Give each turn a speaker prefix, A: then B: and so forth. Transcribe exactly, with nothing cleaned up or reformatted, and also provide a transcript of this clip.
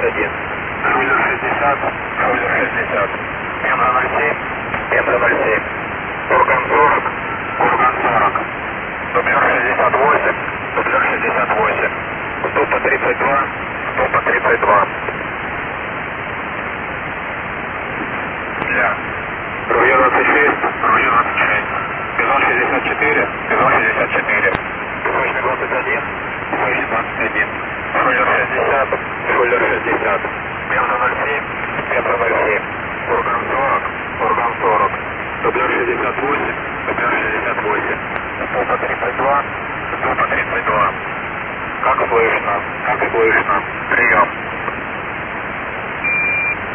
A: один. Шулер шестьдесят, Шулер шестьдесят. Мемра ноль семь, Мемра ноль семь. Курган сорок, Курган сорок. Дублер шестьдесят восемь, Дублер шестьдесят восемь. Ступа тридцать два, Ступа тридцать два. Для. Ружье двадцать шесть, Ружье двадцать шесть. Бизон шестьдесят четыре, Бизон шестьдесят четыре. Песочный двадцать один, Песочный двадцать один. Шулер шестьдесят, Шулер шестьдесят. Мемра ноль семь, Мемра ноль семь. Курган сорок, Курган сорок. Дублер шестьдесят восемь, Дублер шестьдесят восемь. Ступа тридцать два, Ступа тридцать два. Как слышно, как слышно. Прием.